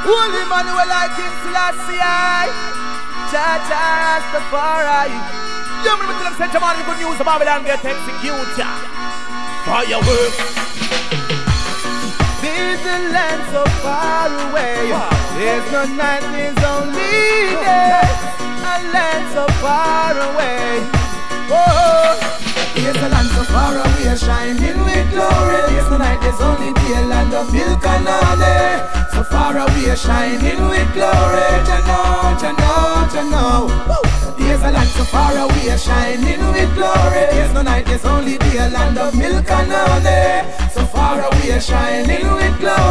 Holy Manuel like King Selassie, Cha-cha Rastafari. You remember to them say, Jamal, the good news of Babylon get executed. Fireworks. There's a land so far away. There's no night, there's only day. A land so far away. Oh, there's a land so far away, shining with glory. There's no night, there's only day, land of milk and honey. So far away, shining with glory. Jano. There's a land so far away, shining with glory. There's no night, there's only day, land of milk and honey. So far away, shining with glory.